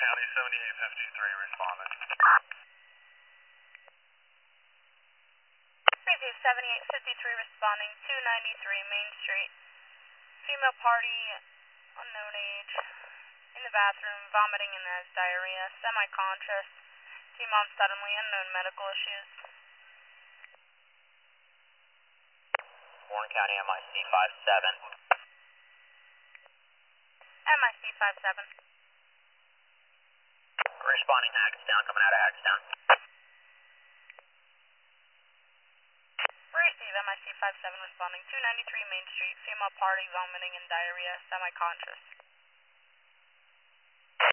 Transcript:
County 7853 responding. Receive 7853 responding, 293 Main Street. Female party, unknown age, in the bathroom, vomiting and has diarrhea, semi-conscious, came on suddenly, unknown medical issues. Warren County MIC 57. MIC 57. Responding Hagerstown, coming out of Hagerstown. Receive MIC 57 responding, 293 Main Street, female party, vomiting and diarrhea, semi-conscious.